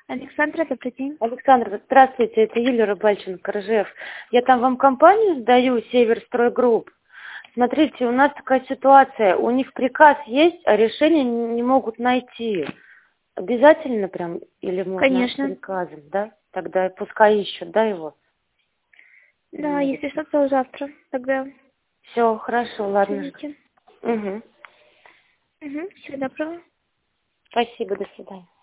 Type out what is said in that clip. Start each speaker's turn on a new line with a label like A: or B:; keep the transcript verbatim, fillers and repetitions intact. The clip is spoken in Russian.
A: Александра, добрый день.
B: Александр, здравствуйте, это Юлия Рыбальченко, РЖФ. Я там вам компанию сдаю, Северстройгрупп. Смотрите, у нас такая ситуация, у них приказ есть, а решение не могут найти. Обязательно прям или можно
A: Конечно.
B: приказом, да? Тогда пускай ищут, да, его?
A: Да, если что, то завтра тогда.
B: Все, хорошо, ладно.
A: Извините.
B: Угу.
A: Угу. Всего доброго.
B: Спасибо, до свидания.